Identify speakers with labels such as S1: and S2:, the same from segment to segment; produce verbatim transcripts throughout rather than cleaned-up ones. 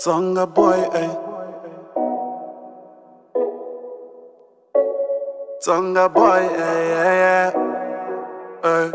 S1: Zonga boy, eh. Zonga boy, eh, yeah, yeah, eh.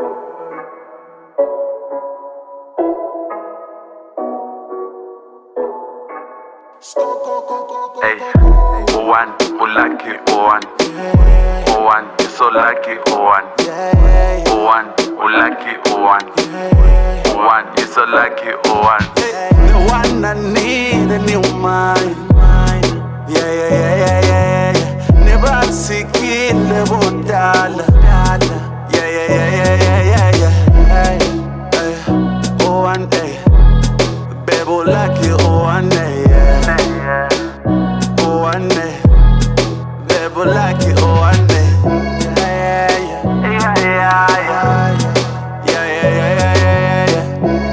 S2: Hey, Owan, Olaki, Owan, Owan, you're so lucky, Owan, Owan, Olaki, Owan, Owan, you're so lucky, Owan.
S1: The one I need a new mind. Yeah, yeah, yeah, yeah, yeah, yeah. Never seek it, never dollar. Yeah, yeah, yeah, yeah, yeah, yeah, yeah. Hey, hey. Oh, one day, baby, lucky, oh, one day, yeah. Oh, one day, baby, lucky, oh, one day. Yeah, yeah, yeah, yeah, yeah, yeah, yeah, yeah, yeah, yeah, yeah.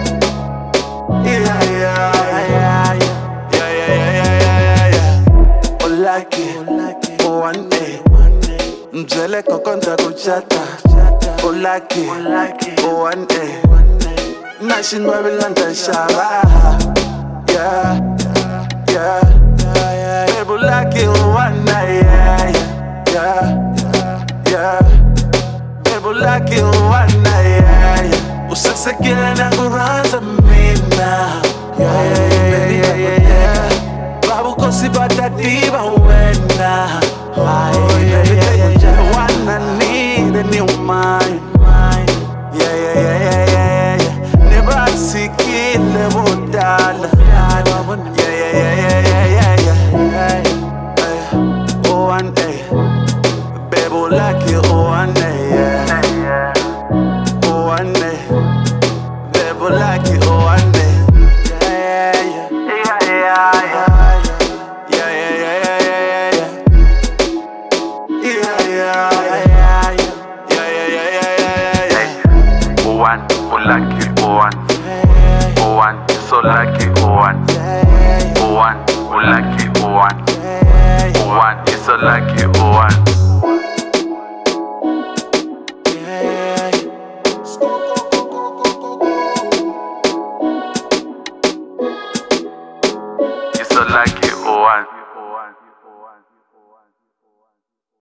S1: Yeah, yeah, yeah, yeah, yeah, yeah, yeah, yeah. Olaki, oh one day, mzele kokonza kuchata. Olaki, oh one day, nashin wabilanda shaba. Yeah, yeah, yeah. Baby, Olaki, oh one day, yeah, yeah, yeah. Baby, Olaki, oh one day, yeah, yeah. Usase kila na kuranza mina. Yeah, yeah, yeah, yeah, yeah. Babu kosi batatiba wena. Oh, yeah, yeah, yeah, yeah. One I need a new mind. Yeah, yeah, yeah, yeah, yeah, yeah. Never seek it, never dollar. Yeah, yeah, yeah, yeah, yeah, yeah, yeah. Oh, one day, baby, lucky, oh, one day, yeah. Oh, one day, baby, lucky, oh, one day.
S2: Owan, Olaki, Owan, Owan, you're so lucky, Owan, Owan, Olaki, Owan, Owan, you're so lucky, Owan.
S1: Yeah, yeah.